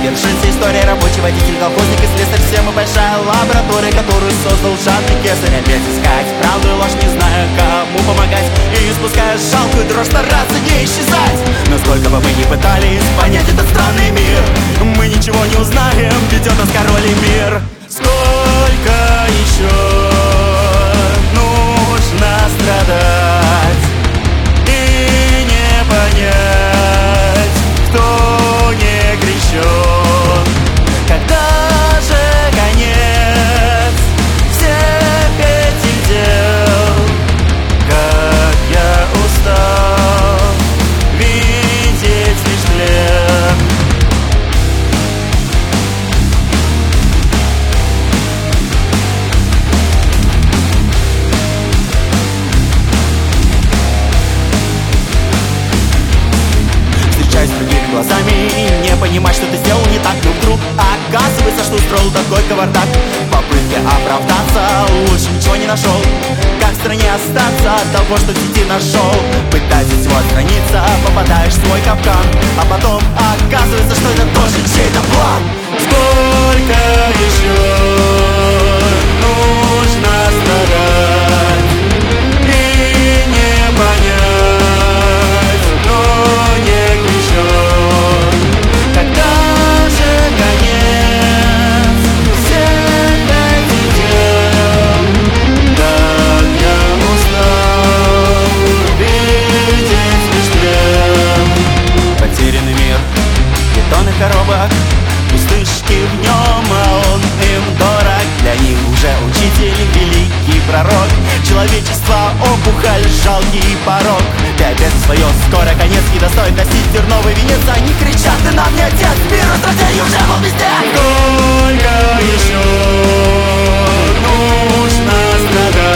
завершится история. Рабочий водитель, колхозник и слесарь. Все мы большая лаборатория, которую создал жадный кесарь. Опять искать правду и ложь, не зная, кому помогать, и испуская жалкую дрожь, стараться не исчезать. Насколько бы мы ни пытались понять этот странный мир, мы ничего не узнаем, ведет нас король и мир. Сколько еще нужно страдать и не понять, кто не крещен? Когда же конец всех этих дел? Как я устал видеть лишь тлен. Встречаюсь с другими глазами и не понимать, что ты сделал не так. Но вдруг оказывается, что устроил такой кавардак. В попытке оправдаться лучше ничего не нашел. Как в стране остаться от того, что в сети нашел? Пытаясь от всего отстраниться, попадаешь в свой капкан, а потом оказывается, что это тоже чей-то план. Сколько еще нужно страдать и не понять, кто не крещен? Когда же конец всех этих дел? Как я устал видеть лишь тлен. Потерянный мир, бетонных коробок, пустышки в нем, а он им дорог. Для них уже учитель, великий пророк. Человечество опухоль, жалкий порог. Ты опять свое, скоро конец, не достоин носить терновый венец. Они кричат, ты нам не отец, мир возрождения уже был везде. Сколько еще нужно страдать